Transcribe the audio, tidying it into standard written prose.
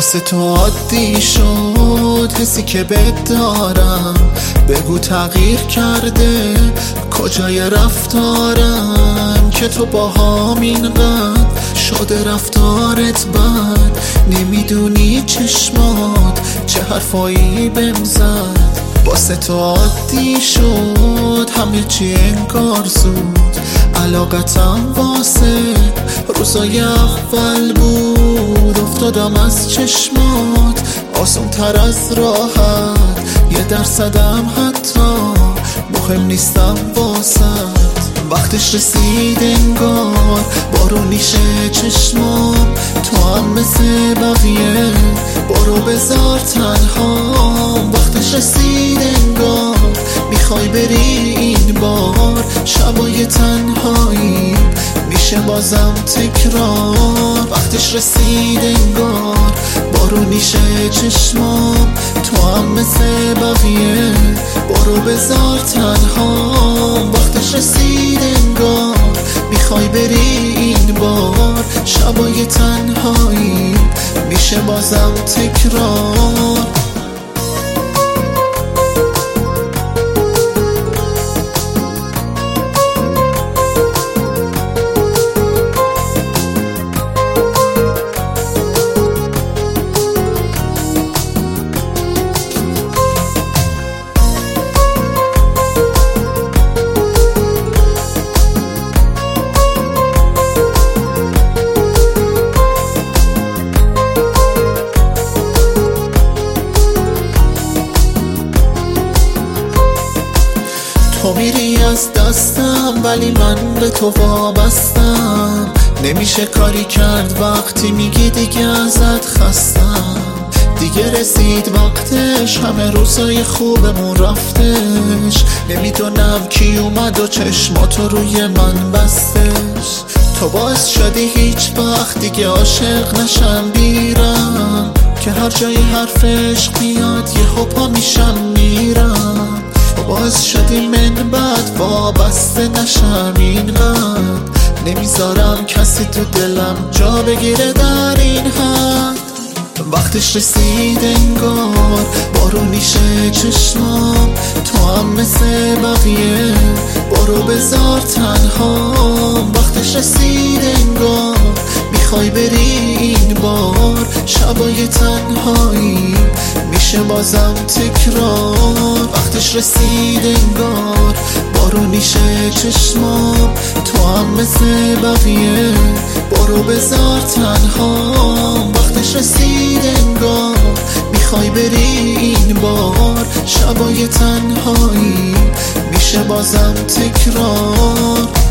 واسه تو عادی شد حسی که بهت دارم. بگو تغییر کرده کجای رفتارم که تو باهام اینقدر شده رفتارت بد. نمیدونی چشمات چه حرفایی بهم زد. واسه تو عادی شد همه چی انگار زود. علاقتم واسه روزای اول بود. افتادم از چشمات آسون تر از راحت. 1% حتی مهم نیستم واسد. وقتش رسید انگار بارونیشه چشمام. تو هم مثل بقیه برو بذار تنها. وقتش رسید انگار میخوای بری این بار. شبای تنهایی میشه بازم تکرار. وقتش رسید انگار بارونیشه چشمام. تو هم مثل بقیه برو بذار تنها. وقتش رسید انگار میخوای بری این بار. شبای تنهایی میشه بازم تکرار. تو میری از دستم ولی من به تو وابستم. نمیشه کاری کرد وقتی میگی دیگه ازت خستم. دیگه رسید وقتش همه روزای خوبمون رفتش. نمیدونم کی اومد و چشماتو روی من بستش. تو باعث شدی هیچ وقت دیگه عاشق نشم بیرم. که هر جای حرف عشق بیاد یهو پا میشم میرم. باعث شدی من بعد وابسته نشم اینقدر. نمیذارم کسی تو دلم جا بگیره در این حد. وقتش رسید انگار بارونیشه چشمام. تو هم مثل بقیه برو بذار تنها. وقتش رسید انگار میخوای بری این بار. شبای تنهایی میشه بازم تکرار. وقتش رسید انگار بارونیشه چشمام. تو هم مثل بقیه برو بذار تنها. وقتش رسید انگار میخوای بری این بار. شبای تنهایی میشه بازم تکرار.